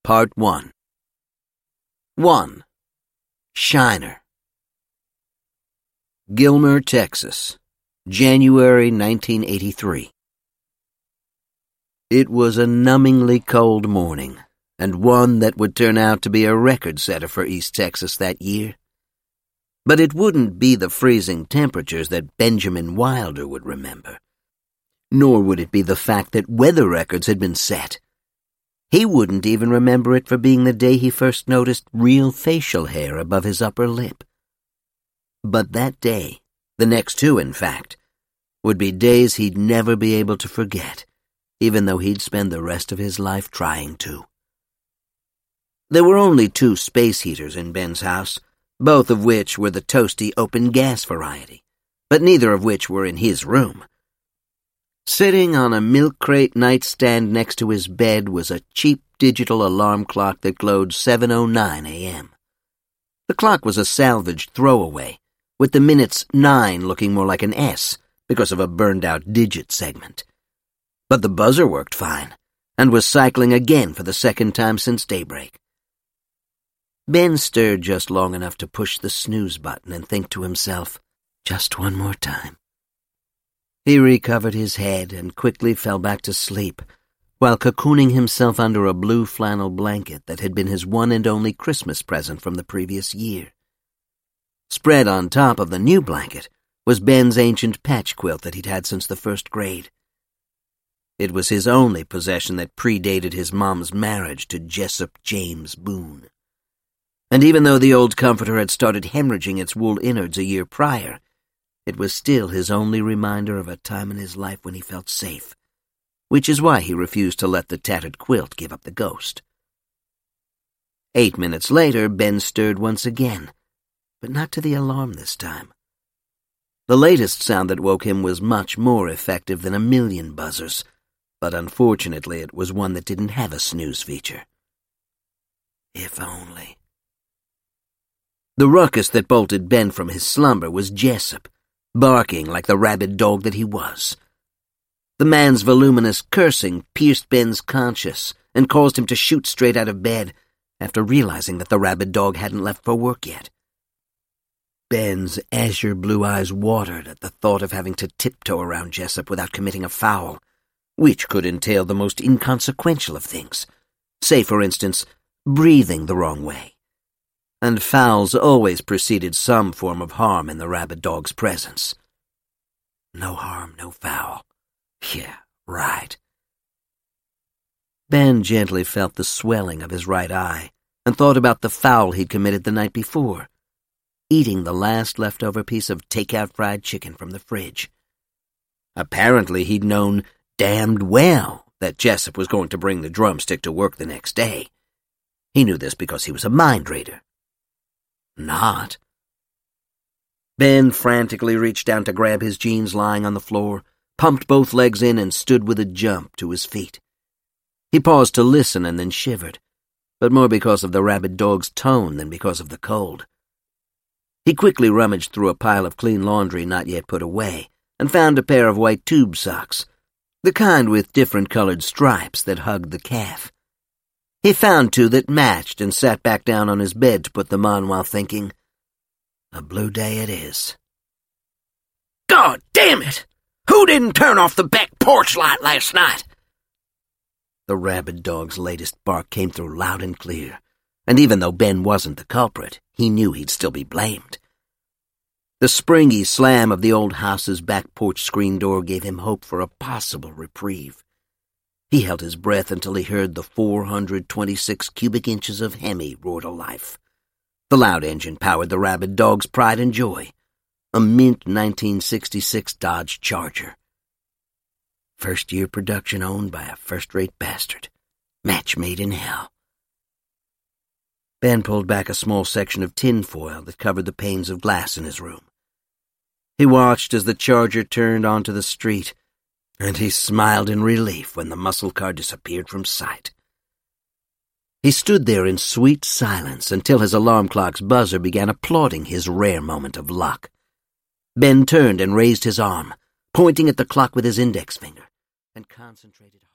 Part 1. 1. Shiner. Gilmer, Texas, January 1983. It was a numbingly cold morning, and one that would turn out to be a record-setter for East Texas that year. But it wouldn't be the freezing temperatures that Benjamin Wilder would remember, nor would it be the fact that weather records had been set. He wouldn't even remember it for being the day he first noticed real facial hair above his upper lip. But that day, the next two in fact, would be days he'd never be able to forget, even though he'd spend the rest of his life trying to. There were only 2 space heaters in Ben's house, both of which were the toasty open gas variety, but neither of which were in his room. Sitting on a milk crate nightstand next to his bed was a cheap digital alarm clock that glowed 7:09 a.m. The clock was a salvaged throwaway, with the minutes 9 looking more like an S because of a burned-out digit segment. But the buzzer worked fine, and was cycling again for the second time since daybreak. Ben stirred just long enough to push the snooze button and think to himself, just one more time. He recovered his head and quickly fell back to sleep, while cocooning himself under a blue flannel blanket that had been his one and only Christmas present from the previous year. Spread on top of the new blanket was Ben's ancient patch quilt that he'd had since the 1st grade. It was his only possession that predated his mom's marriage to Jessup James Boone. And even though the old comforter had started hemorrhaging its wool innards a year prior, it was still his only reminder of a time in his life when he felt safe, which is why he refused to let the tattered quilt give up the ghost. 8 minutes later, Ben stirred once again, but not to the alarm this time. The latest sound that woke him was much more effective than a million buzzers, but unfortunately it was one that didn't have a snooze feature. If only. The ruckus that bolted Ben from his slumber was Jessup, barking like the rabid dog that he was. The man's voluminous cursing pierced Ben's conscience and caused him to shoot straight out of bed after realizing that the rabid dog hadn't left for work yet. Ben's azure blue eyes watered at the thought of having to tiptoe around Jessup without committing a foul, which could entail the most inconsequential of things, say, for instance, breathing the wrong way. And fouls always preceded some form of harm in the rabid dog's presence. No harm, no foul. Yeah, right. Ben gently felt the swelling of his right eye and thought about the foul he'd committed the night before, eating the last leftover piece of take-out fried chicken from the fridge. Apparently he'd known damned well that Jessup was going to bring the drumstick to work the next day. He knew this because he was a mind reader. Not. Ben frantically reached down to grab his jeans lying on the floor, pumped both legs in, and stood with a jump to his feet. He paused to listen and then shivered, but more because of the rabid dog's tone than because of the cold. He quickly rummaged through a pile of clean laundry not yet put away and found a pair of white tube socks, the kind with different colored stripes that hugged the calf. He found 2 that matched and sat back down on his bed to put them on while thinking, a blue day it is. God damn it! Who didn't turn off the back porch light last night? The rabid dog's latest bark came through loud and clear, and even though Ben wasn't the culprit, he knew he'd still be blamed. The springy slam of the old house's back porch screen door gave him hope for a possible reprieve. He held his breath until he heard the 426 cubic inches of Hemi roar to life. The loud engine powered the rabid dog's pride and joy, a mint 1966 Dodge Charger. First-year production owned by a first-rate bastard. Match made in hell. Ben pulled back a small section of tinfoil that covered the panes of glass in his room. He watched as the Charger turned onto the street, and he smiled in relief when the muscle car disappeared from sight. He stood there in sweet silence until his alarm clock's buzzer began applauding his rare moment of luck. Ben turned and raised his arm, pointing at the clock with his index finger, and concentrated